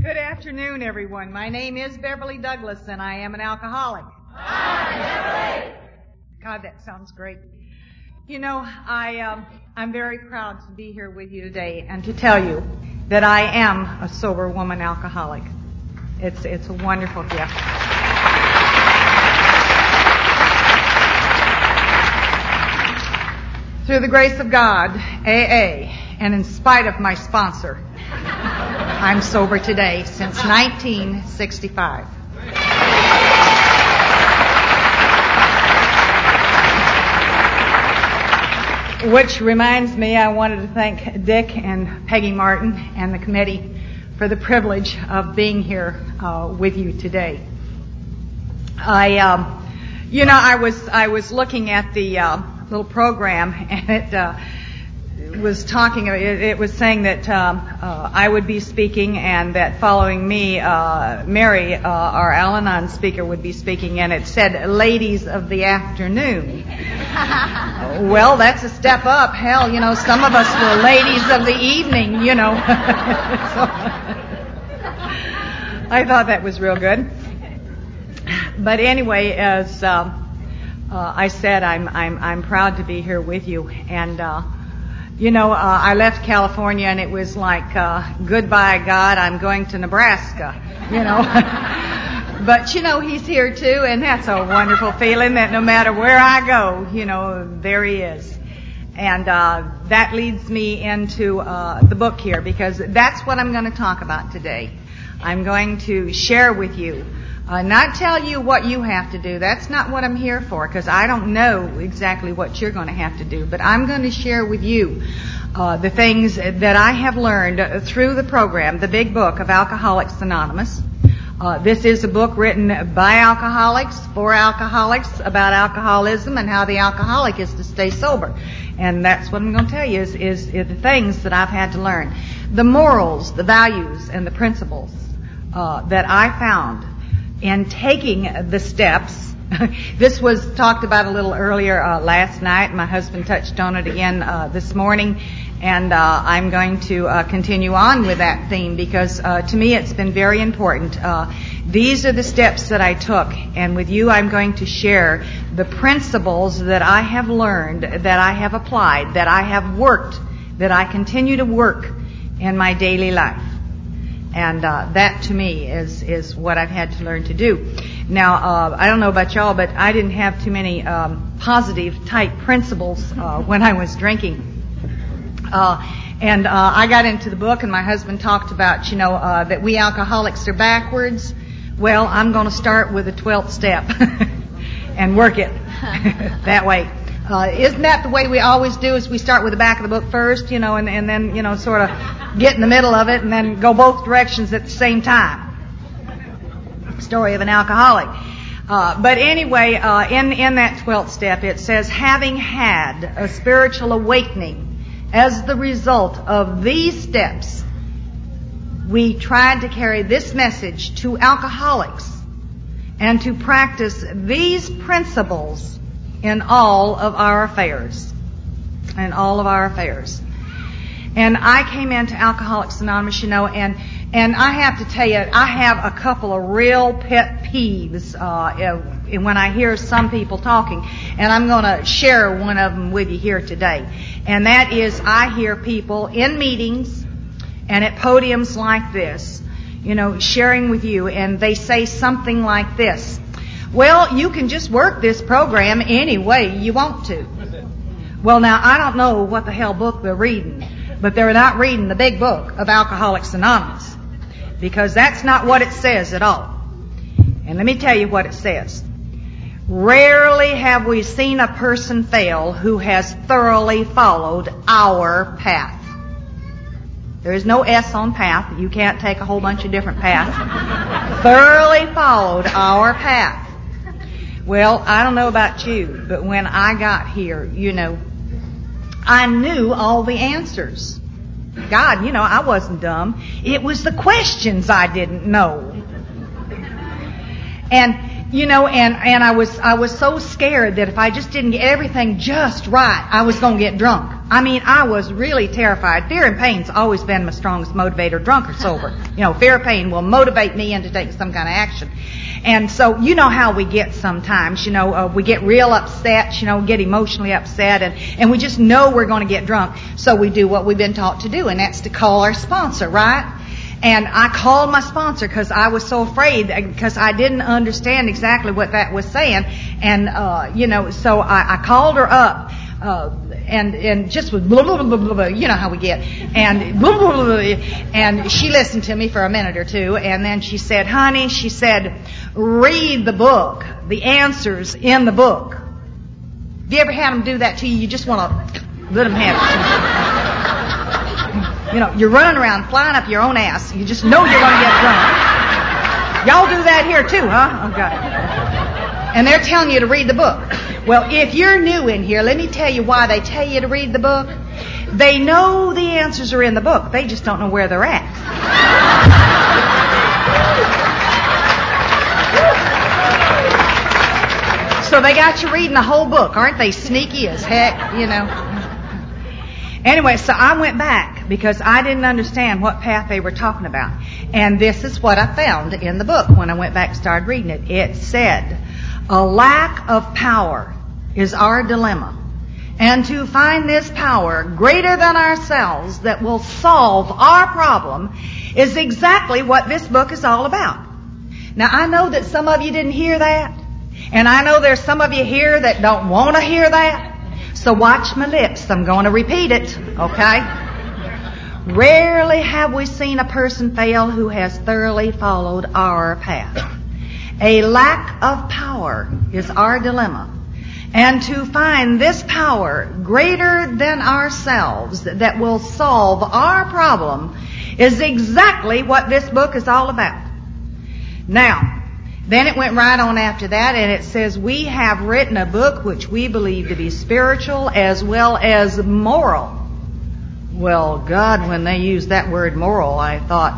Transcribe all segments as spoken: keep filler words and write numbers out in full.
Good afternoon, everyone. My name is Beverly Douglas, and I am an alcoholic. Hi, Beverly. God, that sounds great. You know, I, um, I'm very proud to be here with you today and to tell you that I am a sober woman alcoholic. It's, it's a wonderful gift. Through the grace of God, A A, and in spite of my sponsor, I'm sober today since nineteen sixty-five. Which reminds me, I wanted to thank Dick and Peggy Martin and the committee for the privilege of being here uh, with you today. I, um, you know, I was I was looking at the uh, little program, and it uh, was talking. It, it was saying that um, uh, I would be speaking, and that following me, uh, Mary, uh, our Al-Anon speaker, would be speaking, and it said "Ladies of the Afternoon." Well, that's a step up. Hell, you know, some of us were ladies of the evening, you know. So, I thought that was real good. But anyway, as uh, uh, I said, I'm I'm I'm proud to be here with you. And uh, you know, uh, I left California, and it was like, uh, goodbye, God, I'm going to Nebraska. You know. But, you know, he's here, too, and that's a wonderful feeling that no matter where I go, you know, there he is. And uh that leads me into uh the book here, because that's what I'm going to talk about today. I'm going to share with you, uh not tell you what you have to do. That's not what I'm here for, because I don't know exactly what you're going to have to do. But I'm going to share with you uh the things that I have learned through the program, the big book of Alcoholics Anonymous. Uh, this is a book written by alcoholics, for alcoholics, about alcoholism and how the alcoholic is to stay sober. And that's what I'm going to tell you is, is, is the things that I've had to learn. The morals, the values, and the principles uh, that I found in taking the steps. This was talked about a little earlier uh, last night. My husband touched on it again uh, this morning. And uh, I'm going to uh, continue on with that theme, because uh, to me it's been very important. Uh, these are the steps that I took, and with you I'm going to share the principles that I have learned, that I have applied, that I have worked, that I continue to work in my daily life. And uh, that to me is, is what I've had to learn to do. Now, uh, I don't know about y'all, but I didn't have too many um, positive type principles uh, when I was drinking. Uh, and uh, I got into the book, and my husband talked about, you know, uh, that we alcoholics are backwards. Well, I'm going to start with the twelfth step and work it that way. Uh, isn't that the way we always do, is we start with the back of the book first, you know, and, and then, you know, sort of get in the middle of it and then go both directions at the same time. Story of an alcoholic. Uh, but anyway, uh, in, in that twelfth step, it says, having had a spiritual awakening as the result of these steps, we tried to carry this message to alcoholics and to practice these principles in all of our affairs. In all of our affairs. And I came into Alcoholics Anonymous, you know, and, and I have to tell you, I have a couple of real pet peeves uh, when I hear some people talking, and I'm going to share one of them with you here today. And that is, I hear people in meetings and at podiums like this, you know, sharing with you, and they say something like this: well, you can just work this program any way you want to. Well, now, I don't know what the hell book they're reading, but they're not reading the big book of Alcoholics Anonymous, because that's not what it says at all. And let me tell you what it says. Rarely have we seen a person fail who has thoroughly followed our path. There is no S on path. You can't take a whole bunch of different paths. Thoroughly followed our path. Well, I don't know about you, but when I got here, you know, I knew all the answers. God, you know, I wasn't dumb. It was the questions I didn't know. And you know, and, and I was, I was so scared that if I just didn't get everything just right, I was going to get drunk. I mean, I was really terrified. Fear and pain's always been my strongest motivator, drunk or sober. You know, fear of pain will motivate me into taking some kind of action. And so, you know how we get sometimes, you know, uh, we get real upset, you know, get emotionally upset, and, and we just know we're going to get drunk. So we do what we've been taught to do, and that's to call our sponsor, right? And I called my sponsor because I was so afraid, because I didn't understand exactly what that was saying. And, uh, you know, so I, I called her up, uh, and, and just with blah, blah, blah, blah, blah, you know how we get. And blah, blah, blah, blah, and she listened to me for a minute or two, and then she said, honey, she said, read the book, the answers in the book. Have you ever had them do that to you? You just want to let them have it. You know, you're running around flying up your own ass. You just know you're going to get drunk. Y'all do that here too, huh? Okay. And they're telling you to read the book. Well, if you're new in here, let me tell you why they tell you to read the book. They know the answers are in the book. They just don't know where they're at. So they got you reading the whole book. Aren't they sneaky as heck, you know? Anyway, so I went back because I didn't understand what path they were talking about. And this is what I found in the book when I went back and started reading it. It said, a lack of power is our dilemma. And to find this power greater than ourselves that will solve our problem is exactly what this book is all about. Now, I know that some of you didn't hear that. And I know there's some of you here that don't want to hear that. So watch my lips. I'm going to repeat it, okay? Rarely have we seen a person fail who has thoroughly followed our path. A lack of power is our dilemma. And to find this power greater than ourselves that will solve our problem is exactly what this book is all about. Now, then it went right on after that, and it says, we have written a book which we believe to be spiritual as well as moral. Well, God, when they used that word moral, I thought,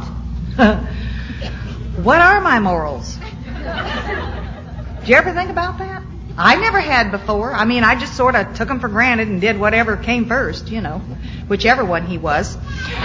what are my morals? Did you ever think about that? I never had before. I mean, I just sort of took them for granted and did whatever came first, you know, whichever one he was.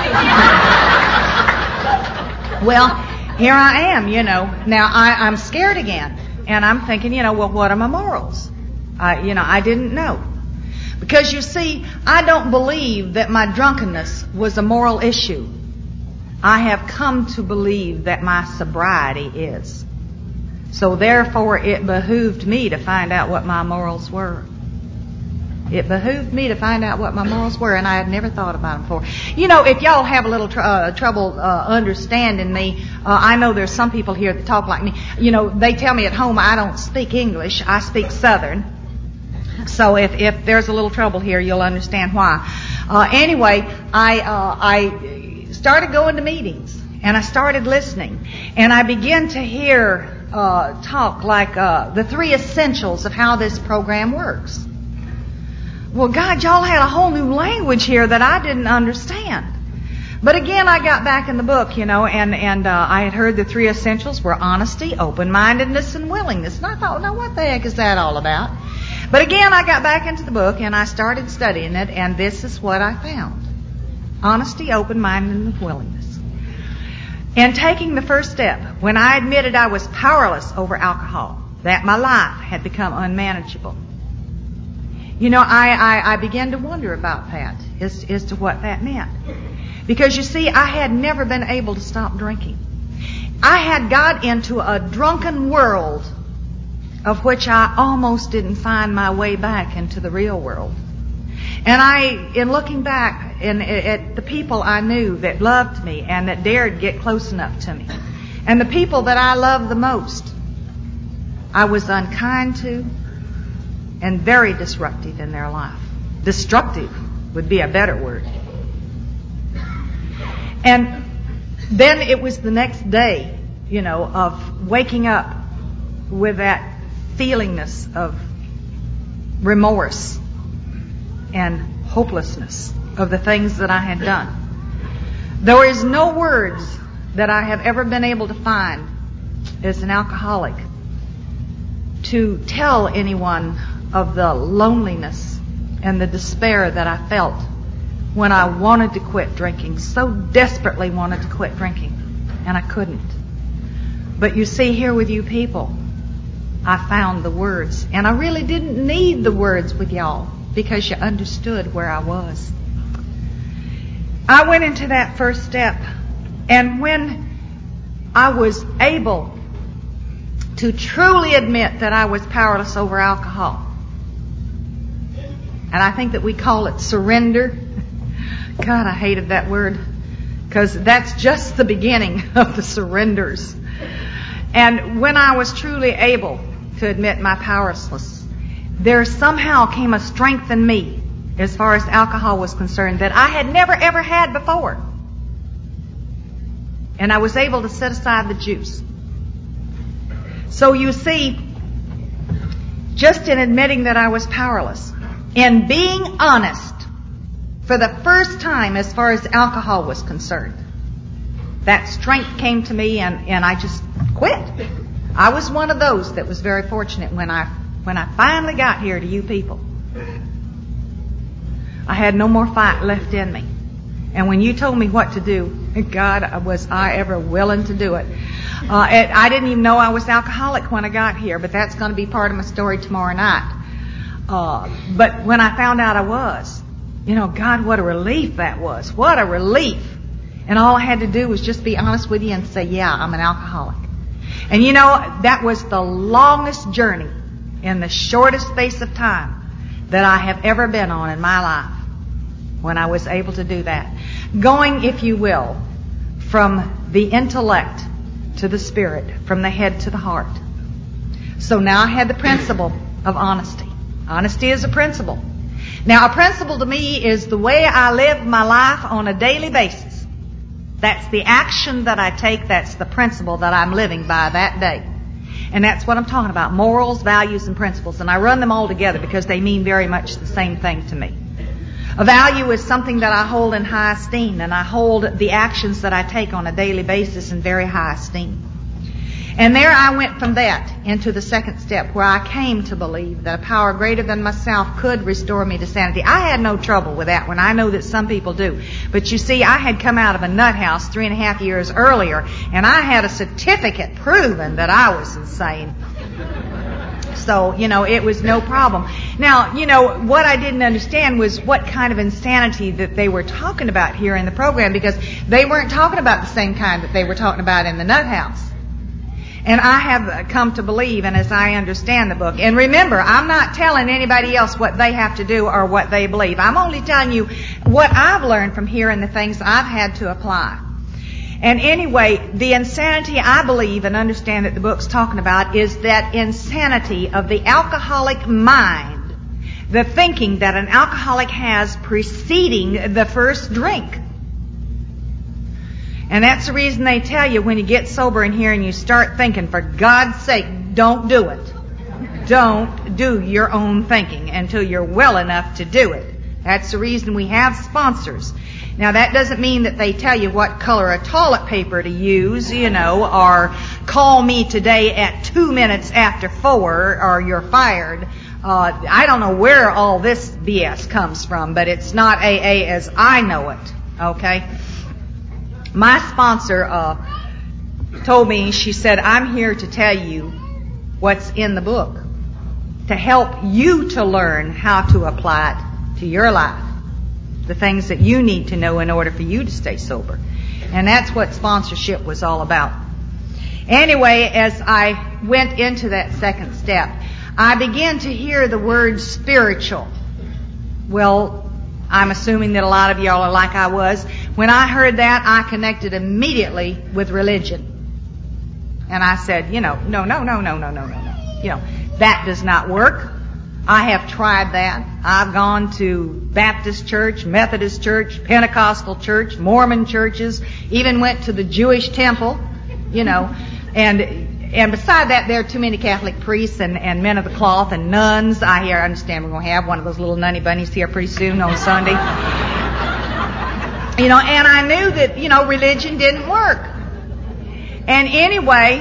Well, here I am, you know. Now, I, I'm scared again. And I'm thinking, you know, well, what are my morals? I, you know, I didn't know. Because, you see, I don't believe that my drunkenness was a moral issue. I have come to believe that my sobriety is. So, therefore, it behooved me to find out what my morals were. It behooved me to find out what my morals were, and I had never thought about them before. You know, if y'all have a little tr- uh, trouble uh, understanding me, uh, I know there's some people here that talk like me. You know, they tell me at home I don't speak English. I speak Southern. So if, if there's a little trouble here, you'll understand why. Uh, anyway, I uh, I started going to meetings, and I started listening, and I began to hear uh, talk like uh, the three essentials of how this program works. Well, God, y'all had a whole new language here that I didn't understand. But again, I got back in the book, you know, and, and uh, I had heard the three essentials were honesty, open-mindedness, and willingness. And I thought, now what the heck is that all about? But again, I got back into the book, and I started studying it, and this is what I found. Honesty, open-mindedness, and willingness. And taking the first step, when I admitted I was powerless over alcohol, that my life had become unmanageable. You know, I, I, I began to wonder about that, as, as to what that meant. Because, you see, I had never been able to stop drinking. I had got into a drunken world of which I almost didn't find my way back into the real world. And I, in looking back in, at the people I knew that loved me and that dared get close enough to me, and the people that I loved the most, I was unkind to, and very disruptive in their life. Destructive would be a better word. And then it was the next day, you know, of waking up with that feelingness of remorse and hopelessness of the things that I had done. There is no words that I have ever been able to find as an alcoholic to tell anyone of the loneliness and the despair that I felt when I wanted to quit drinking, so desperately wanted to quit drinking, and I couldn't. But you see, here with you people, I found the words, and I really didn't need the words with y'all because you understood where I was. I went into that first step, and when I was able to truly admit that I was powerless over alcohol, and I think that we call it surrender. God, I hated that word, because that's just the beginning of the surrenders. And when I was truly able to admit my powerlessness, there somehow came a strength in me as far as alcohol was concerned that I had never ever had before. And I was able to set aside the juice. So you see, just in admitting that I was powerless, in being honest for the first time as far as alcohol was concerned, that strength came to me, and, and I just quit. I was one of those that was very fortunate when I when I finally got here to you people. I had no more fight left in me. And when you told me what to do, God, was I ever willing to do it. Uh, it I didn't even know I was alcoholic when I got here, but that's going to be part of my story tomorrow night. Uh, but when I found out I was, you know, God, what a relief that was. What a relief. And all I had to do was just be honest with you and say, yeah, I'm an alcoholic. And you know, that was the longest journey in the shortest space of time that I have ever been on in my life when I was able to do that. Going, if you will, from the intellect to the spirit, from the head to the heart. So now I had the principle of honesty. Honesty is a principle. Now, a principle to me is the way I live my life on a daily basis. That's the action that I take. That's the principle that I'm living by that day. And that's what I'm talking about. Morals, values, and principles. And I run them all together because they mean very much the same thing to me. A value is something that I hold in high esteem, and I hold the actions that I take on a daily basis in very high esteem. And there I went from that into the second step, where I came to believe that a power greater than myself could restore me to sanity. I had no trouble with that one. I know that some people do. But you see, I had come out of a nut house three and a half years earlier, and I had a certificate proving that I was insane. So, you know, it was no problem. Now, you know, what I didn't understand was what kind of insanity that they were talking about here in the program, because they weren't talking about the same kind that they were talking about in the nut house. And I have come to believe, and as I understand the book, and remember, I'm not telling anybody else what they have to do or what they believe. I'm only telling you what I've learned from here and the things I've had to apply. And anyway, the insanity I believe and understand that the book's talking about is that insanity of the alcoholic mind, the thinking that an alcoholic has preceding the first drink. And that's the reason they tell you when you get sober in here and you start thinking, for God's sake, don't do it. Don't do your own thinking until you're well enough to do it. That's the reason we have sponsors. Now, that doesn't mean that they tell you what color of toilet paper to use, you know, or call me today at two minutes after four or you're fired. Uh, I don't know where all this B S comes from, but it's not A A as I know it, okay? My sponsor uh, told me, she said, I'm here to tell you what's in the book, to help you to learn how to apply it to your life, the things that you need to know in order for you to stay sober. And that's what sponsorship was all about. Anyway, as I went into that second step, I began to hear the word spiritual. Well, I'm assuming that a lot of y'all are like I was. When I heard that, I connected immediately with religion. And I said, you know, no, no, no, no, no, no, no, no. You know, that does not work. I have tried that. I've gone to Baptist church, Methodist church, Pentecostal church, Mormon churches, even went to the Jewish temple, you know, and and beside that, there are too many Catholic priests and, and men of the cloth and nuns. I hear, I understand we're going to have one of those little nunny bunnies here pretty soon on Sunday. You know, and I knew that, you know, religion didn't work. And anyway,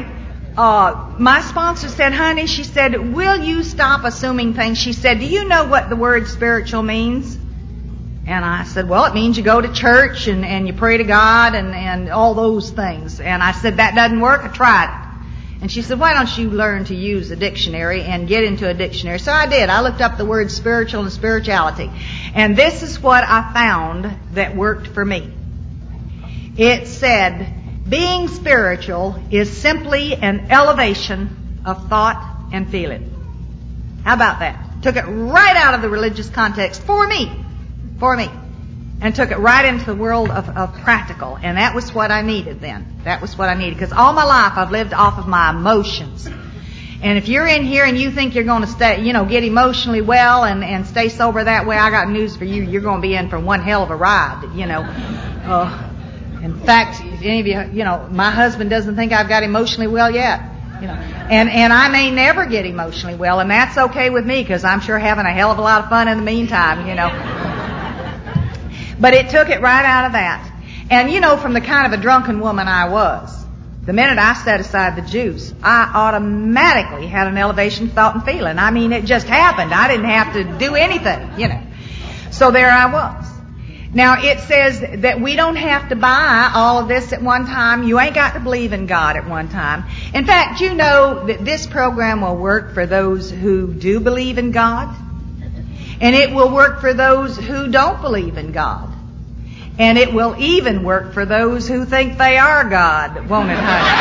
uh, my sponsor said, honey, she said, will you stop assuming things? She said, do you know what the word spiritual means? And I said, well, it means you go to church and, and you pray to God and, and all those things. And I said, that doesn't work. I tried it. And she said, why don't you learn to use a dictionary and get into a dictionary? So I did. I looked up the word spiritual and spirituality. And this is what I found that worked for me. It said, being spiritual is simply an elevation of thought and feeling. How about that? Took it right out of the religious context for me. For me. And took it right into the world of, of practical. And that was what I needed then. That was what I needed. Because all my life I've lived off of my emotions. And if you're in here and you think you're going to stay, you know, get emotionally well and, and stay sober that way, I got news for you. You're going to be in for one hell of a ride, you know. Uh, in fact, if any of you, you know, my husband doesn't think I've got emotionally well yet. You know, and, and I may never get emotionally well. And that's okay with me because I'm sure having a hell of a lot of fun in the meantime, you know. But it took it right out of that. And you know, from the kind of a drunken woman I was, the minute I set aside the juice, I automatically had an elevation of thought and feeling. I mean, it just happened. I didn't have to do anything, you know. So there I was. Now, it says that we don't have to buy all of this at one time. You ain't got to believe in God at one time. In fact, you know that this program will work for those who do believe in God. And it will work for those who don't believe in God. And it will even work for those who think they are God, won't it, honey?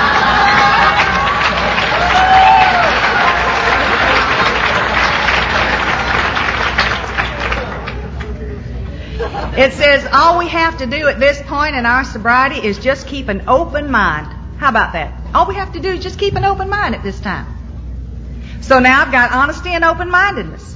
It says all we have to do at this point in our sobriety is just keep an open mind. How about that? All we have to do is just keep an open mind at this time. So now I've got honesty and open-mindedness.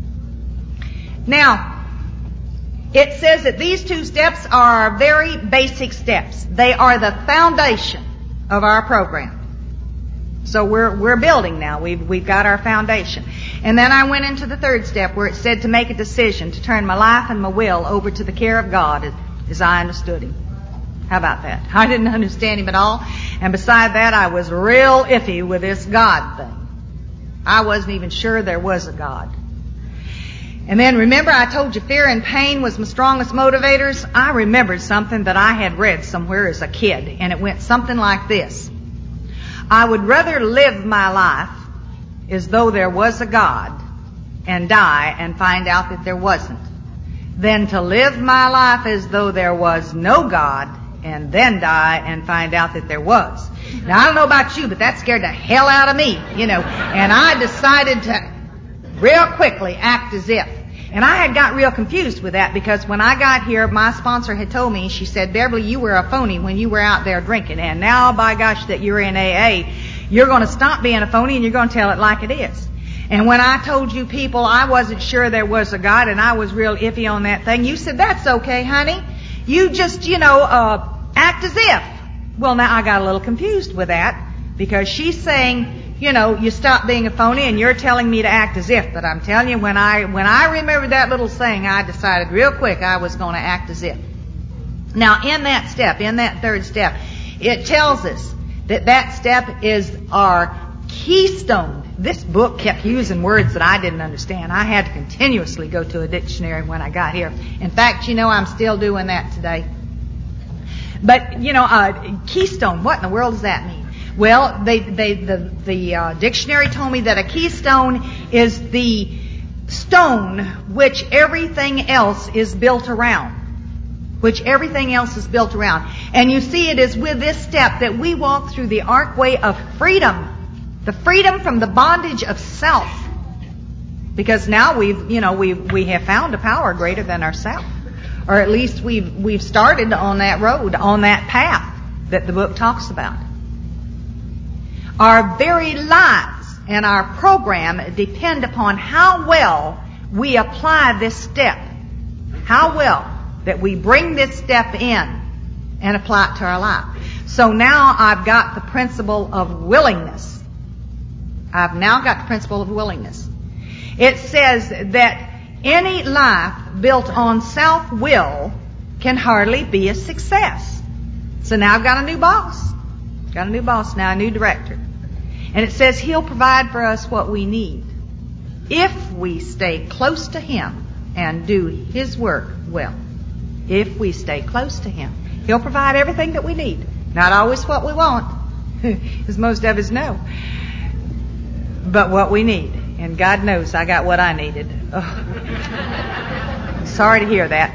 Now, it says that these two steps are very basic steps. They are the foundation of our program. So we're we're building now. We've we've got our foundation. And then I went into the third step where it said to make a decision to turn my life and my will over to the care of God as, as I understood Him. How about that? I didn't understand Him at all. And beside that, I was real iffy with this God thing. I wasn't even sure there was a God. And then remember I told you fear and pain was my strongest motivators? I remembered something that I had read somewhere as a kid, and it went something like this. I would rather live my life as though there was a God and die and find out that there wasn't, than to live my life as though there was no God and then die and find out that there was. Now, I don't know about you, but that scared the hell out of me, you know, and I decided to real quickly act as if. And I had got real confused with that because when I got here, my sponsor had told me, she said, Beverly, you were a phony when you were out there drinking. And now, by gosh, that you're in A A, you're going to stop being a phony and you're going to tell it like it is. And when I told you people I wasn't sure there was a God and I was real iffy on that thing, you said, that's okay, honey. You just, you know, uh, act as if. Well, now I got a little confused with that because she's saying, you know, you stop being a phony and you're telling me to act as if. But I'm telling you, when I when I remembered that little saying, I decided real quick I was going to act as if. Now, in that step, in that third step, it tells us that that step is our keystone. This book kept using words that I didn't understand. I had to continuously go to a dictionary when I got here. In fact, you know, I'm still doing that today. But, you know, uh, keystone, what in the world does that mean? Well, they, they, the, the uh, dictionary told me that a keystone is the stone which everything else is built around. Which everything else is built around. And you see, it is with this step that we walk through the archway of freedom. The freedom from the bondage of self. Because now we've, you know, we we have found a power greater than ourselves. Or at least we've we've started on that road, on that path that the book talks about. Our very lives and our program depend upon how well we apply this step. How well that we bring this step in and apply it to our life. So now I've got the principle of willingness. I've now got the principle of willingness. It says that any life built on self-will can hardly be a success. So now I've got a new boss. Got a new boss now, a new director. And it says He'll provide for us what we need if we stay close to Him and do His work well. If we stay close to Him, He'll provide everything that we need. Not always what we want, as most of us know, but what we need. And God knows I got what I needed. Oh. Sorry to hear that.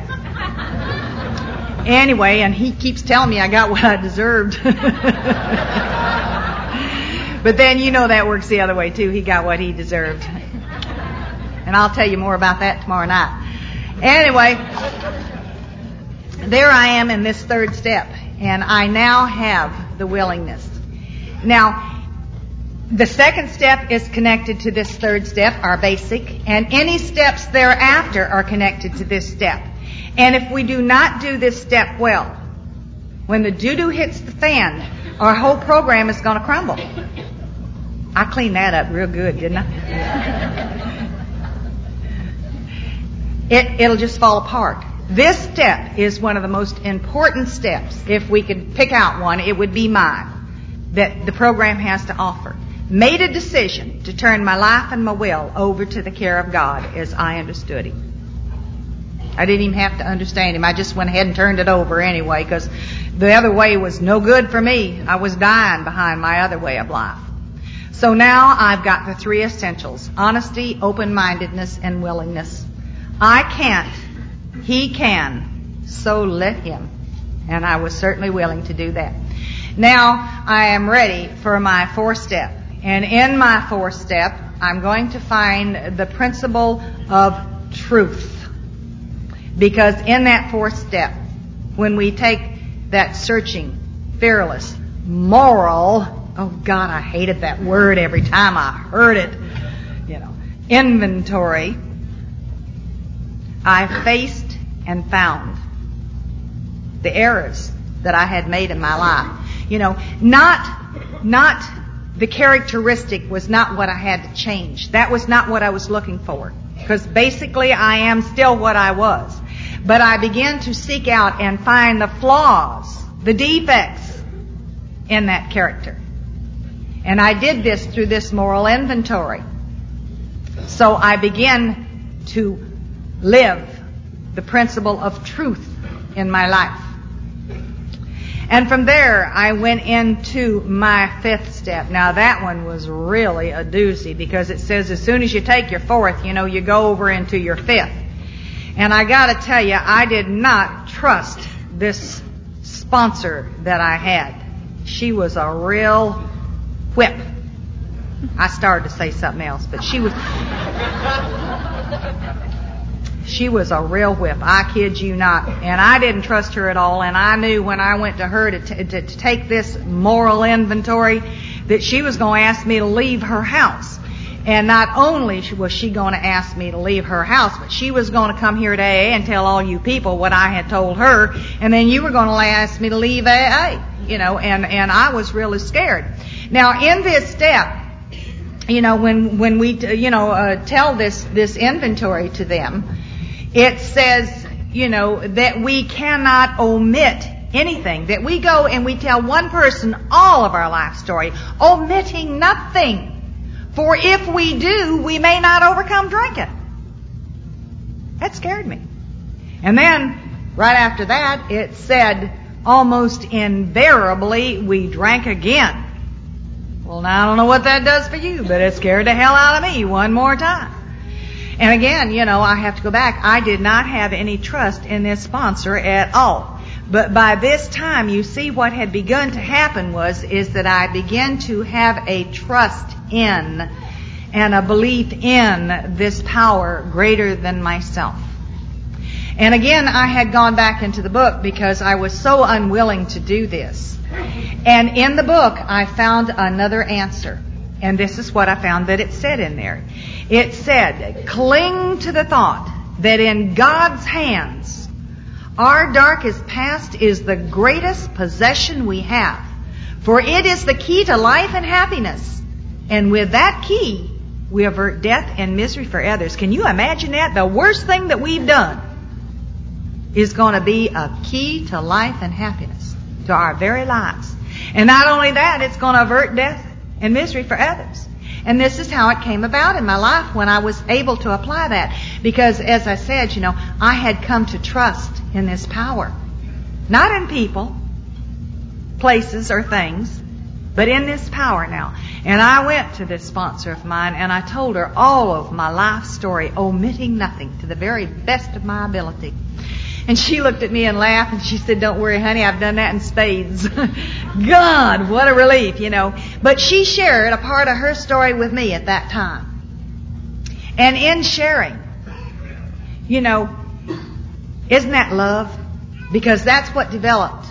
Anyway, and He keeps telling me I got what I deserved. But then you know that works the other way too. He got what He deserved. And I'll tell you more about that tomorrow night. Anyway, there I am in this third step. And I now have the willingness. Now, the second step is connected to this third step, our basic. And any steps thereafter are connected to this step. And if we do not do this step well, when the doo-doo hits the fan, our whole program is going to crumble. I cleaned that up real good, didn't I? it, it'll just fall apart. This step is one of the most important steps. If we could pick out one, it would be mine, that the program has to offer. Made a decision to turn my life and my will over to the care of God as I understood Him. I didn't even have to understand Him. I just went ahead and turned it over anyway, because the other way was no good for me. I was dying behind my other way of life. So now I've got the three essentials: honesty, open-mindedness, and willingness. I can't. He can. So let Him. And I was certainly willing to do that. Now I am ready for my fourth step. And in my fourth step, I'm going to find the principle of truth. Because in that fourth step, when we take that searching, fearless, moral, oh God, I hated that word every time I heard it, you know, inventory, I faced and found the errors that I had made in my life. You know, not, not the characteristic was not what I had to change. That was not what I was looking for. Because basically I am still what I was. But I began to seek out and find the flaws, the defects in that character. And I did this through this moral inventory. So I began to live the principle of truth in my life. And from there, I went into my fifth step. Now that one was really a doozy, because it says as soon as you take your fourth, you know, you go over into your fifth. And I gotta tell you, I did not trust this sponsor that I had. She was a real whip. I started to say something else, but she was... She was a real whip. I kid you not. And I didn't trust her at all. And I knew when I went to her to, t- to, to take this moral inventory that she was going to ask me to leave her house. And not only was she going to ask me to leave her house, but she was going to come here to A A and tell all you people what I had told her. And then you were going to ask me to leave A A. You know, and, and I was really scared. Now, in this step, you know, when, when we, you know, uh, tell this, this inventory to them, it says, you know, that we cannot omit anything. That we go and we tell one person all of our life story, omitting nothing. For if we do, we may not overcome drinking. That scared me. And then, right after that, it said, almost invariably, we drank again. Well, now I don't know what that does for you, but it scared the hell out of me one more time. And again, you know, I have to go back. I did not have any trust in this sponsor at all. But by this time, you see what had begun to happen was, is that I began to have a trust in and a belief in this power greater than myself. And again, I had gone back into the book because I was so unwilling to do this. And in the book, I found another answer. And this is what I found that it said in there. It said, cling to the thought that in God's hands, our darkest past is the greatest possession we have. For it is the key to life and happiness. And with that key, we avert death and misery for others. Can you imagine that? The worst thing that we've done is going to be a key to life and happiness, to our very lives. And not only that, it's going to avert death and misery for others. And this is how it came about in my life when I was able to apply that. Because, as I said, you know, I had come to trust in this power. Not in people, places, or things, but in this power now. And I went to this sponsor of mine and I told her all of my life story, omitting nothing, to the very best of my ability. And she looked at me and laughed and she said, "Don't worry, honey, I've done that in spades." God, what a relief, you know. But she shared a part of her story with me at that time. And in sharing, you know, isn't that love? Because that's what developed.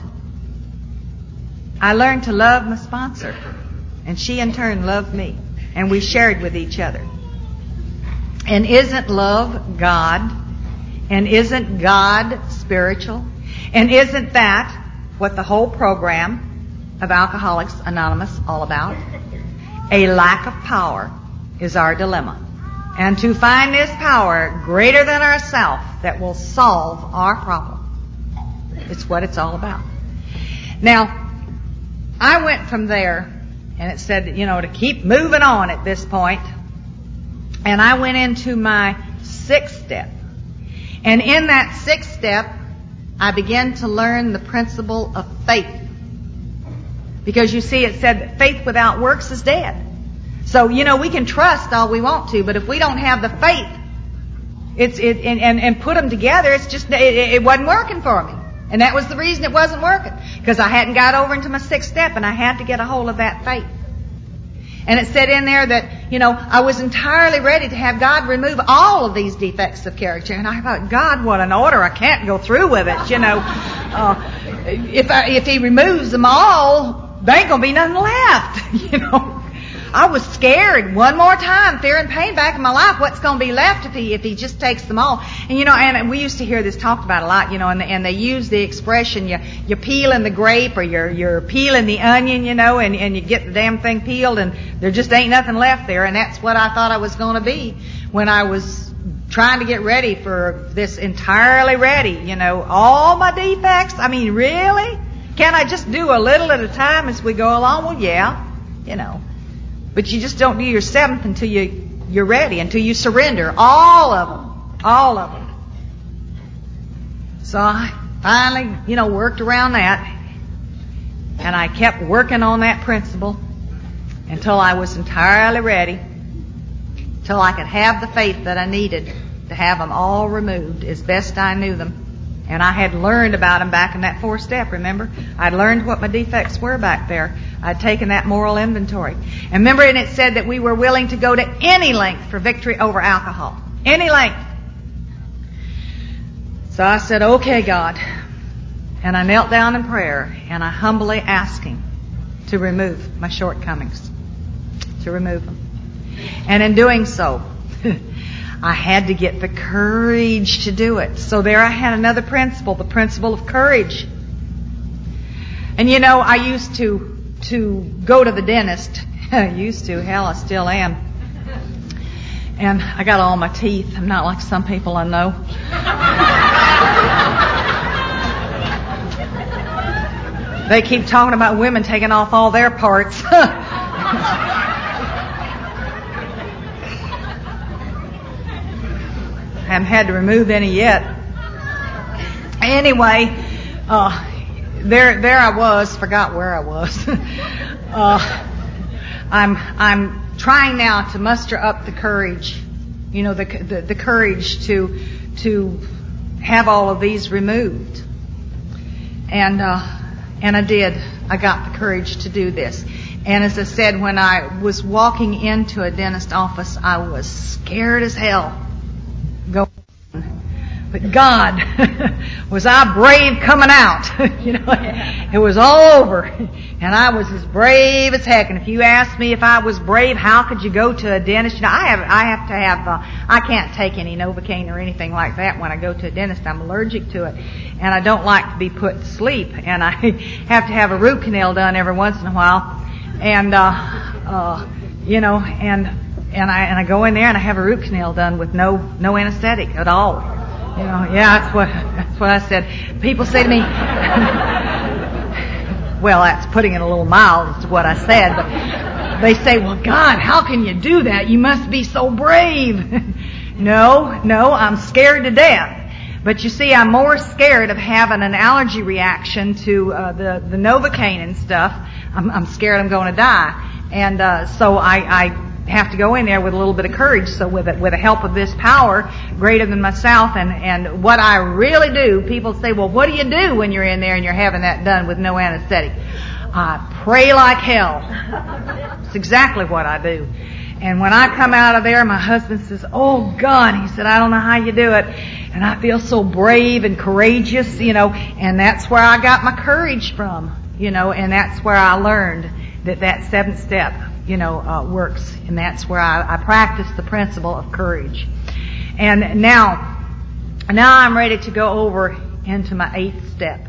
I learned to love my sponsor, and she in turn loved me, and we shared with each other. And isn't love God? And isn't God spiritual? And isn't that what the whole program of Alcoholics Anonymous all about? A lack of power is our dilemma. And to find this power greater than ourselves that will solve our problem. It's what it's all about. Now, I went from there, and it said, you know, to keep moving on at this point. And I went into my sixth step. And in that sixth step, I began to learn the principle of faith. Because you see, it said that faith without works is dead. So, you know, we can trust all we want to, but if we don't have the faith, it's it and, and, and put them together, it's just, it, it wasn't working for me. And that was the reason it wasn't working. Because I hadn't got over into my sixth step, and I had to get a hold of that faith. And it said in there that, you know, I was entirely ready to have God remove all of these defects of character. And I thought, God, what an order. I can't go through with it, you know. Uh, if I, if He removes them all, there ain't going to be nothing left, you know. I was scared one more time, fear and pain back in my life. What's going to be left if he if he just takes them all? And you know, and we used to hear this talked about a lot, you know, and, and they use the expression, you you're peeling the grape or you're you're peeling the onion, you know, and, and you get the damn thing peeled and there just ain't nothing left there. And that's what I thought I was going to be when I was trying to get ready for this, entirely ready, you know, all my defects. I mean, really? Can't I just do a little at a time as we go along? Well, yeah, you know. But you just don't do your seventh until you, you're ready, until you surrender. All of them. All of them. So I finally, you know, worked around that. And I kept working on that principle until I was entirely ready. Until I could have the faith that I needed to have them all removed as best I knew them. And I had learned about them back in that fourth step, remember? I'd learned what my defects were back there. I'd taken that moral inventory. And remember, and it said that we were willing to go to any length for victory over alcohol. Any length. So I said, okay, God. And I knelt down in prayer, and I humbly asked Him to remove my shortcomings. To remove them. And in doing so, I had to get the courage to do it. So there I had another principle, the principle of courage. And you know, I used to to go to the dentist. I used to, hell, I still am. And I got all my teeth. I'm not like some people I know. They keep talking about women taking off all their parts. Haven't had to remove any yet. Anyway, uh, there, there I was. Forgot where I was. uh, I'm, I'm trying now to muster up the courage. You know, the, the, the courage to, to have all of these removed. And, uh, and I did. I got the courage to do this. And as I said, when I was walking into a dentist office, I was scared as hell. Go. But God, was I brave coming out. You know, it was all over. And I was as brave as heck. And if you asked me if I was brave, how could you go to a dentist? You know, I have, I have to have, uh, I can't take any Novocaine or anything like that when I go to a dentist. I'm allergic to it. And I don't like to be put to sleep. And I have to have a root canal done every once in a while. And, uh, uh, you know, and, And I and I go in there and I have a root canal done with no no anesthetic at all. You know, yeah, that's what that's what I said. People say to me, well, that's putting it a little mild to what I said, but they say, well, God, how can you do that? You must be so brave. no, no, I'm scared to death. But you see, I'm more scared of having an allergy reaction to uh, the, the Novocaine and stuff. I'm, I'm scared I'm going to die. And uh, so I, I have to go in there with a little bit of courage. So with it, with the help of this power greater than myself, and, and what I really do, people say, well, what do you do when you're in there and you're having that done with no anesthetic? I pray like hell. It's exactly what I do. And when I come out of there, my husband says, oh God, he said, I don't know how you do it. And I feel so brave and courageous, you know, and that's where I got my courage from, you know, and that's where I learned that that seventh step, you know, uh, works. And that's where I, I practice the principle of courage. And now, now I'm ready to go over into my eighth step.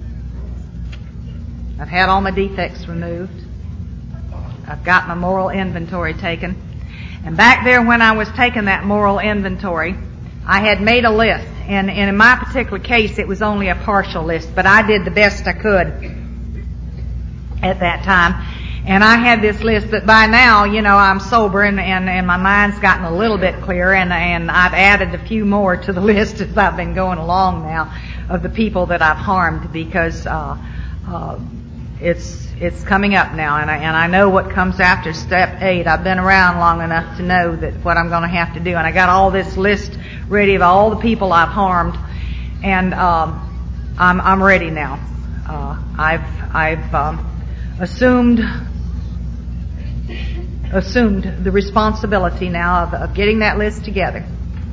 I've had all my defects removed. I've got my moral inventory taken. And back there when I was taking that moral inventory, I had made a list. And, and in my particular case, it was only a partial list, but I did the best I could at that time. And I had this list, but by now, you know, I'm sober and, and, and my mind's gotten a little bit clearer, and, and I've added a few more to the list as I've been going along now of the people that I've harmed, because uh, uh, it's it's coming up now, and I, and I know what comes after step eight. I've been around long enough to know that what I'm going to have to do, and I got all this list ready of all the people I've harmed, and um, I'm I'm ready now. Uh, I've I've um, assumed assumed the responsibility now of, of getting that list together,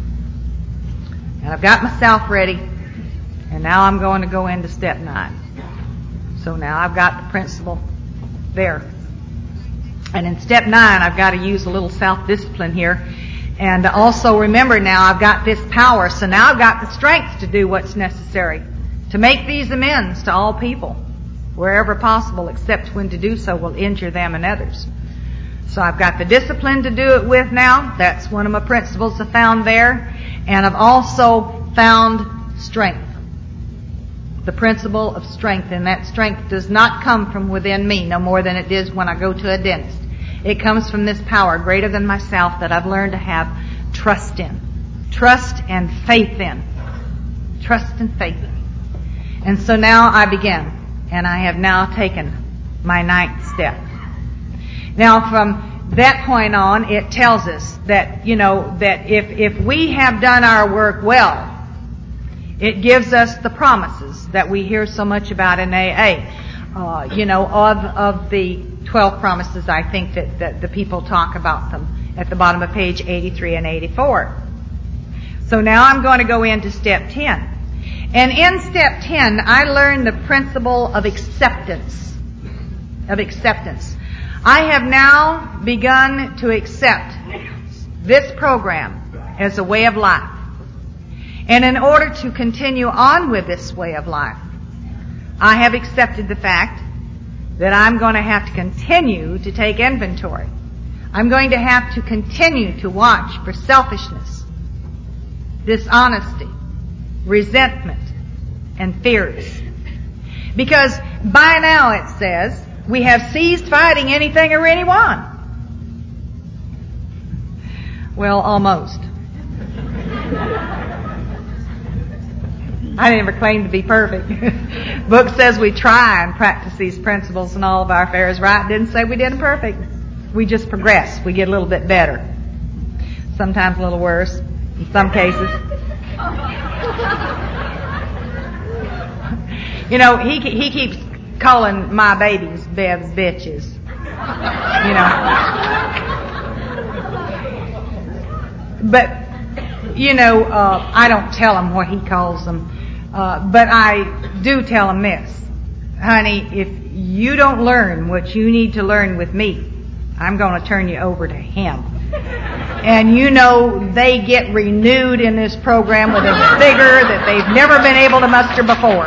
and I've got myself ready, and now I'm going to go into step nine. So now I've got the principle there. And in step nine, I've got to use a little self-discipline here. And also remember now, I've got this power. So now I've got the strength to do what's necessary to make these amends to all people, wherever possible, except when to do so will injure them and others. So I've got the discipline to do it with now. That's one of my principles I found there. And I've also found strength. The principle of strength, and that strength does not come from within me no more than it does when I go to a dentist. It comes from this power greater than myself that I've learned to have trust in. Trust and faith in. Trust and faith in. And so now I begin, and I have now taken my ninth step. Now from that point on, it tells us that, you know, that if, if we have done our work well, it gives us the promises that we hear so much about in A A. Uh, you know, of, of the twelve promises, I think that, that the people talk about them at the bottom of page eighty-three and eighty-four. So now I'm going to go into step ten. And in step ten, I learned the principle of acceptance. Of acceptance. I have now begun to accept this program as a way of life. And in order to continue on with this way of life, I have accepted the fact that I'm going to have to continue to take inventory. I'm going to have to continue to watch for selfishness, dishonesty, resentment, and fears. Because by now it says, we have ceased fighting anything or anyone. Well, almost. I didn't ever claim to be perfect. Book says we try and practice these principles in all of our affairs, right? Didn't say we did them perfect. We just progress. We get a little bit better. Sometimes a little worse in some cases. You know, he he keeps calling my babies Bev's bitches. You know. But, you know, uh, I don't tell him what he calls them. Uh, but I do tell him this. Honey, if you don't learn what you need to learn with me, I'm going to turn you over to him. And you know they get renewed in this program with a vigor that they've never been able to muster before.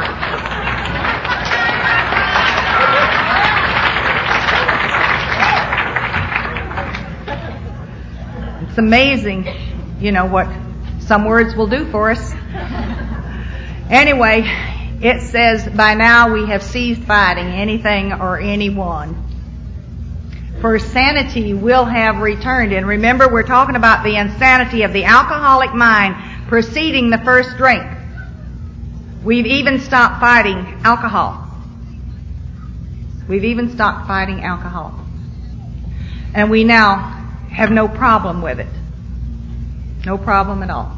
It's amazing, you know, what some words will do for us. Anyway, it says, by now we have ceased fighting anything or anyone. For sanity will have returned. And remember, we're talking about the insanity of the alcoholic mind preceding the first drink. We've even stopped fighting alcohol. We've even stopped fighting alcohol. And we now have no problem with it. No problem at all.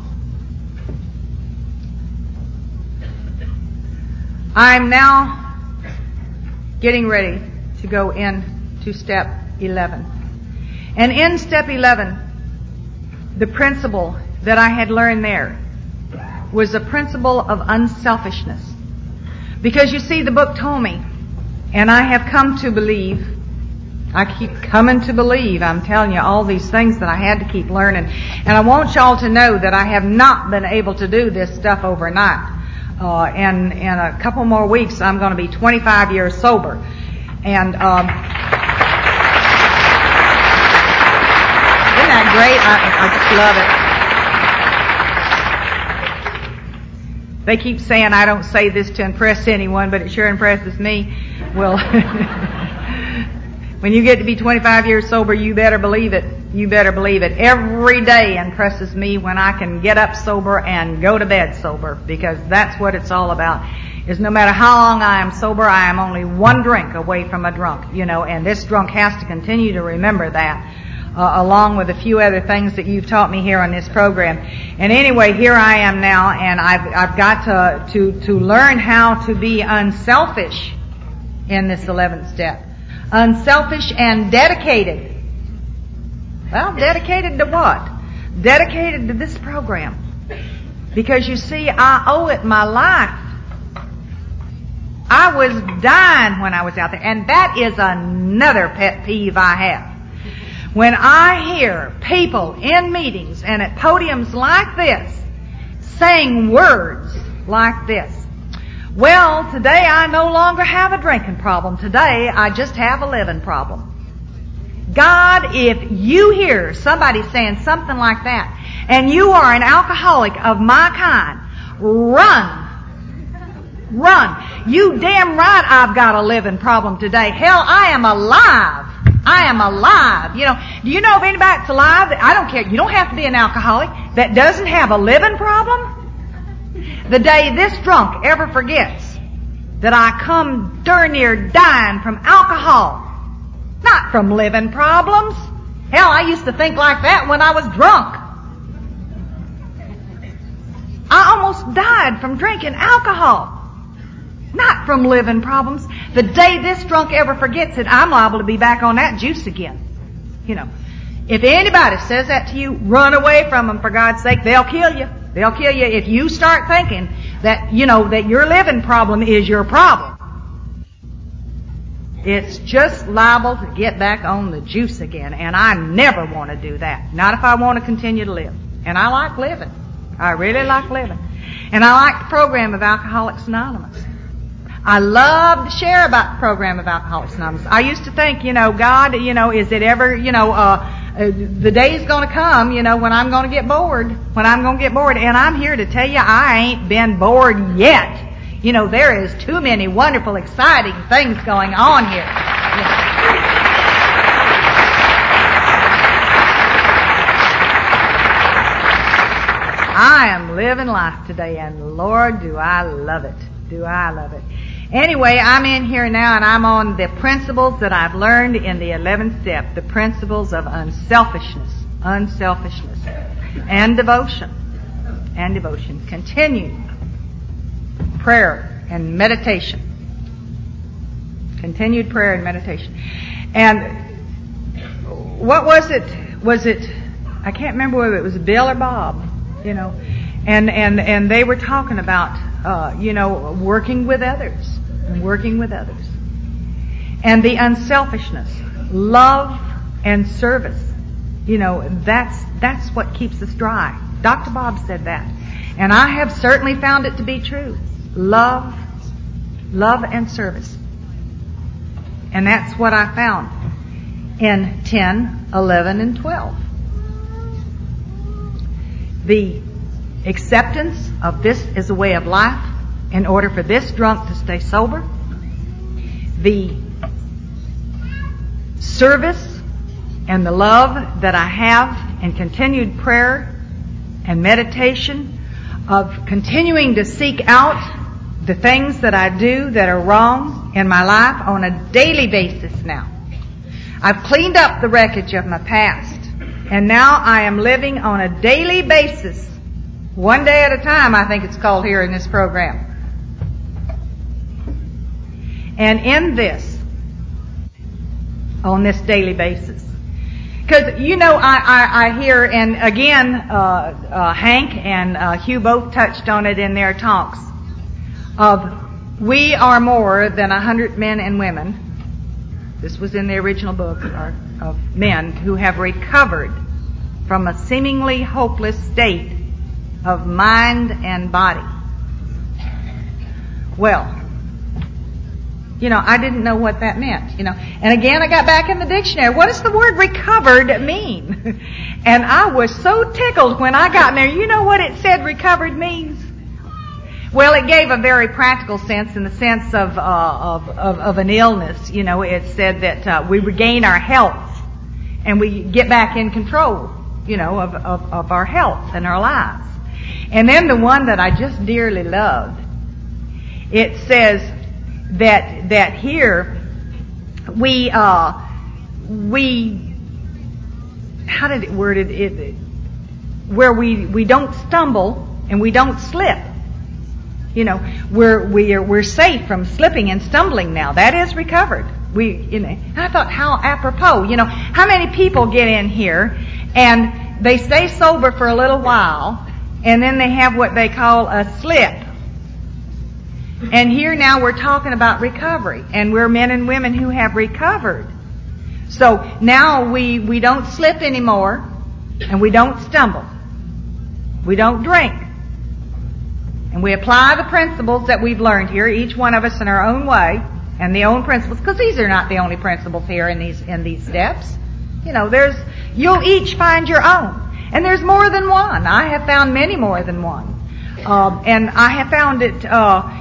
I'm now getting ready to go into step eleven. And in step eleven, the principle that I had learned there was a principle of unselfishness. Because you see, the book told me, and I have come to believe, I keep coming to believe, I'm telling you, all these things that I had to keep learning. And I want y'all to know that I have not been able to do this stuff overnight. Uh, in, in a couple more weeks, I'm going to be twenty-five years sober. And, um, isn't that great? I, I just love it. They keep saying I don't say this to impress anyone, but it sure impresses me. Well, when you get to be twenty-five years sober, you better believe it. You better believe it. Every day impresses me when I can get up sober and go to bed sober, because that's what it's all about. Is no matter how long I am sober, I am only one drink away from a drunk, you know, and this drunk has to continue to remember that, uh, along with a few other things that you've taught me here on this program. And anyway, here I am now, and I've, I've got to, to, to learn how to be unselfish in this eleventh step. Unselfish and dedicated. Well, dedicated to what? Dedicated to this program. Because you see, I owe it my life. I was dying when I was out there. And that is another pet peeve I have. When I hear people in meetings and at podiums like this saying words like this. Well, today I no longer have a drinking problem. Today I just have a living problem. God, if you hear somebody saying something like that, and you are an alcoholic of my kind, run. Run. You damn right I've got a living problem today. Hell, I am alive. I am alive. You know, do you know of anybody that's alive? I don't care. You don't have to be an alcoholic that doesn't have a living problem. The day this drunk ever forgets that I come darn near dying from alcohol, not from living problems. Hell, I used to think like that when I was drunk. I almost died from drinking alcohol, not from living problems. The day this drunk ever forgets it, I'm liable to be back on that juice again. You know, if anybody says that to you, run away from them, for God's sake. They'll kill you. They'll kill you if you start thinking that, you know, that your living problem is your problem. It's just liable to get back on the juice again, and I never want to do that. Not if I want to continue to live. And I like living. I really like living. And I like the program of Alcoholics Anonymous. I love to share about the program of Alcoholics Anonymous. I used to think, you know, God, you know, is it ever, you know, uh, uh the day's going to come, you know, when I'm going to get bored, when I'm going to get bored. And I'm here to tell you, I ain't been bored yet. You know, there is too many wonderful, exciting things going on here. I am living life today, and Lord, do I love it. Do I love it. Anyway, I'm in here now, and I'm on the principles that I've learned in the eleventh step, the principles of unselfishness, unselfishness, and devotion, and devotion. Continue. Prayer and meditation. Continued prayer and meditation. And what was it? Was it, I can't remember whether it was Bill or Bob, you know, and, and, and they were talking about, uh, you know, working with others, working with others. And the unselfishness, love and service, you know, that's, that's what keeps us dry. Doctor Bob said that. And I have certainly found it to be true. Love, love and service. And that's what I found in ten, eleven, and twelve. The acceptance of this as a way of life, in order for this drunk to stay sober, the service and the love that I have and continued prayer and meditation of continuing to seek out the things that I do that are wrong in my life on a daily basis now. I've cleaned up the wreckage of my past, and now I am living on a daily basis, one day at a time, I think it's called here in this program. And in this, on this daily basis. Because, you know, I, I, I hear, and again, uh, uh, Hank and uh, Hugh both touched on it in their talks, of we are more than a hundred men and women. This was in the original book, or, of men who have recovered from a seemingly hopeless state of mind and body. Well, you know, I didn't know what that meant, you know. And again, I got back in the dictionary. What does the word recovered mean? And I was so tickled when I got in there. You know what it said recovered means? Well, it gave a very practical sense in the sense of, uh, of, of, of an illness. You know, it said that uh, we regain our health and we get back in control, you know, of, of, of our health and our lives. And then the one that I just dearly loved, it says that that here we uh we how did it word it, it where we we don't stumble and we don't slip. You know, we're we're we're safe from slipping and stumbling now. That is recovered. We you know I thought how apropos, you know, how many people get in here and they stay sober for a little while and then they have what they call a slip. And here now we're talking about recovery, and we're men and women who have recovered. So now we, we don't slip anymore, and we don't stumble. We don't drink. And we apply the principles that we've learned here, each one of us in our own way, and the own principles, because these are not the only principles here in these, in these steps. You know, there's, you'll each find your own. And there's more than one. I have found many more than one. Um, and I have found it, uh,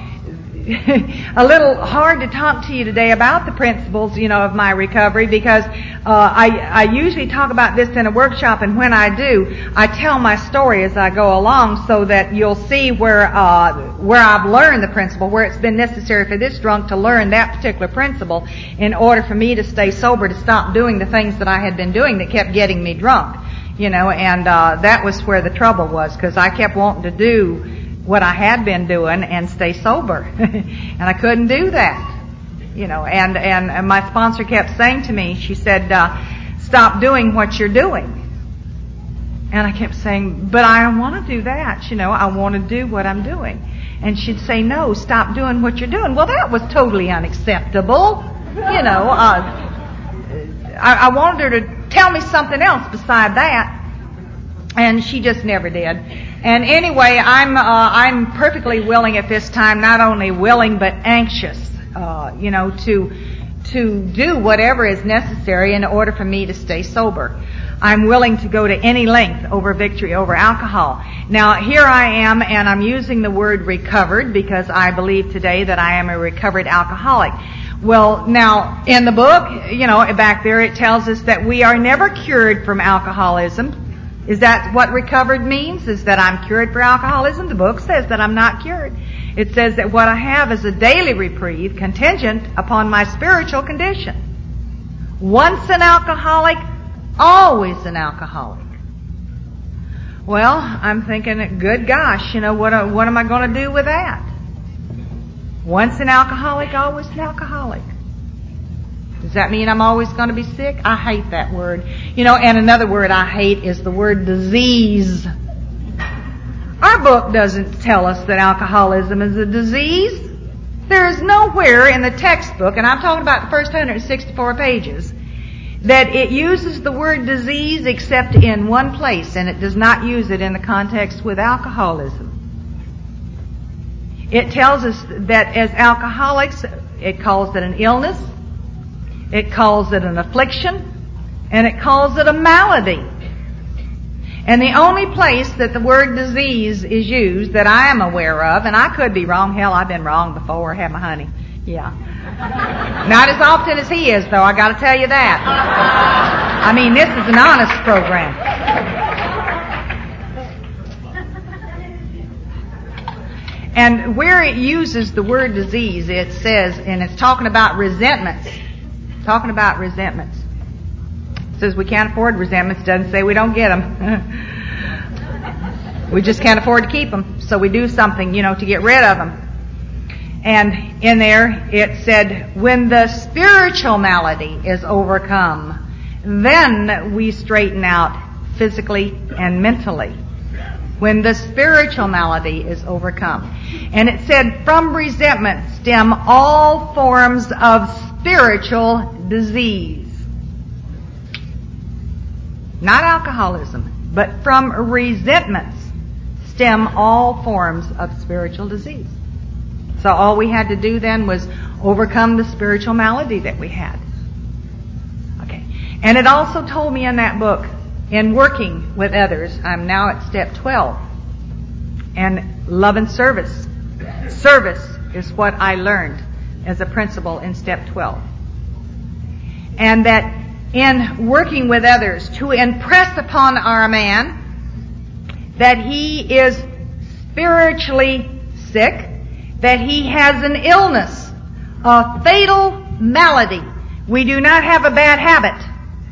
a little hard to talk to you today about the principles, you know, of my recovery because uh, I, I usually talk about this in a workshop, and when I do, I tell my story as I go along so that you'll see where uh, where I've learned the principle, where it's been necessary for this drunk to learn that particular principle in order for me to stay sober, to stop doing the things that I had been doing that kept getting me drunk, you know, and uh, that was where the trouble was, because I kept wanting to do what I had been doing and stay sober. And I couldn't do that. You know, and, and, and my sponsor kept saying to me, she said, uh, stop doing what you're doing. And I kept saying, but I don't want to do that. You know, I want to do what I'm doing. And she'd say, no, stop doing what you're doing. Well, that was totally unacceptable. You know, uh, I, I wanted her to tell me something else beside that. And she just never did. And anyway, I'm uh, I'm perfectly willing at this time, not only willing but anxious, uh, you know, to to do whatever is necessary in order for me to stay sober. I'm willing to go to any length over victory over alcohol. Now, here I am, and I'm using the word recovered because I believe today that I am a recovered alcoholic. Well, now, in the book, you know, back there it tells us that we are never cured from alcoholism. Is that what recovered means? Is that I'm cured for alcoholism? The book says that I'm not cured. It says that what I have is a daily reprieve contingent upon my spiritual condition. Once an alcoholic, always an alcoholic. Well, I'm thinking, good gosh, you know, what, what am I going to do with that? Once an alcoholic, always an alcoholic. Does that mean I'm always going to be sick? I hate that word. You know, and another word I hate is the word disease. Our book doesn't tell us that alcoholism is a disease. There is nowhere in the textbook, and I'm talking about the first one hundred sixty-four pages, that it uses the word disease except in one place, and it does not use it in the context with alcoholism. It tells us that as alcoholics, it calls it an illness, it calls it an affliction, and it calls it a malady. And the only place that the word disease is used that I am aware of, and I could be wrong, hell, I've been wrong before, had my honey. Yeah. Not as often as he is, though, I gotta tell you that. I mean, this is an honest program. And where it uses the word disease, it says, and it's talking about resentments. Talking about resentments. It says we can't afford resentments. Doesn't say we don't get them. We just can't afford to keep them. So we do something, you know, to get rid of them. And in there it said, when the spiritual malady is overcome, then we straighten out physically and mentally. When the spiritual malady is overcome. And it said, from resentment stem all forms of spiritual disease. Not alcoholism, but from resentments stem all forms of spiritual disease. So all we had to do then was overcome the spiritual malady that we had. Okay. And it also told me in that book, in working with others, I'm now at step twelve. And love and service. Service is what I learned as a principle in step twelve. And that in working with others, to impress upon our man that he is spiritually sick, that he has an illness, a fatal malady. We do not have a bad habit.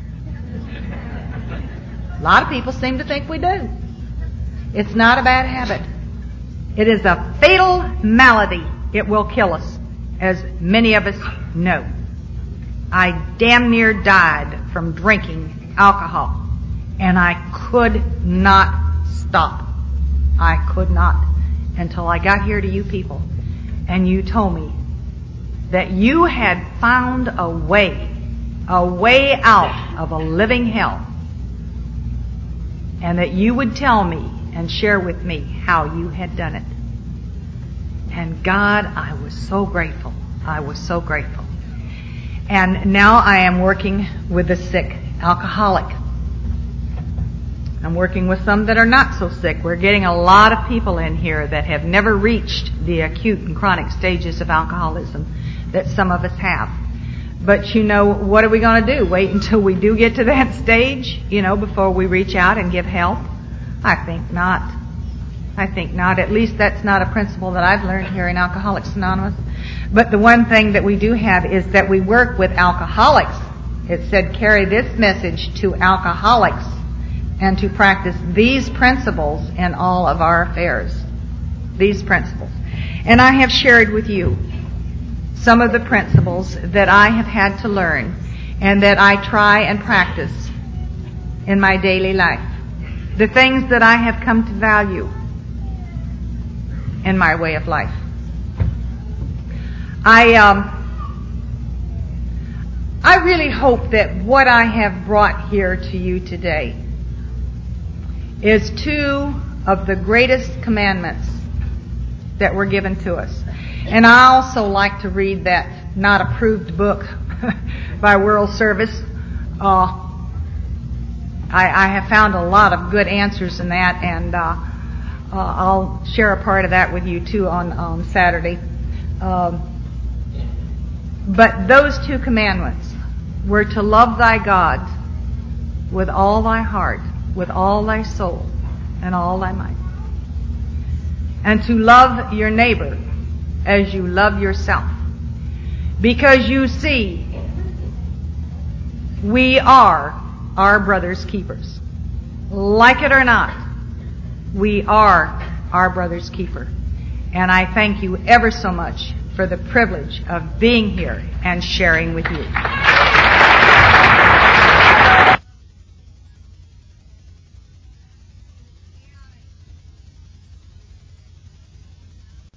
A lot of people seem to think we do. It's not a bad habit. It is a fatal malady. It will kill us, as many of us know. I damn near died from drinking alcohol, and I could not stop. I could not until I got here to you people, and you told me that you had found a way, a way out of a living hell. And that you would tell me and share with me how you had done it. And God, I was so grateful. I was so grateful. And now I am working with the sick alcoholic. I'm working with some that are not so sick. We're getting a lot of people in here that have never reached the acute and chronic stages of alcoholism that some of us have. But you know, what are we going to do? Wait until we do get to that stage, you know, before we reach out and give help? I think not. I think not. At least that's not a principle that I've learned here in Alcoholics Anonymous. But the one thing that we do have is that we work with alcoholics. It said, carry this message to alcoholics and to practice these principles in all of our affairs. These principles. And I have shared with you some of the principles that I have had to learn and that I try and practice in my daily life. The things that I have come to value in my way of life. I um, I really hope that what I have brought here to you today is two of the greatest commandments that were given to us. And I also like to read that not approved book by World Service. Uh, I, I have found a lot of good answers in that, and uh, uh, I'll share a part of that with you too on, on Saturday. Um, but those two commandments were to love thy God with all thy heart, with all thy soul, and all thy might. And to love your neighbor as you love yourself. Because you see, we are our brother's keepers. Like it or not, we are our brother's keeper. And I thank you ever so much for the privilege of being here and sharing with you.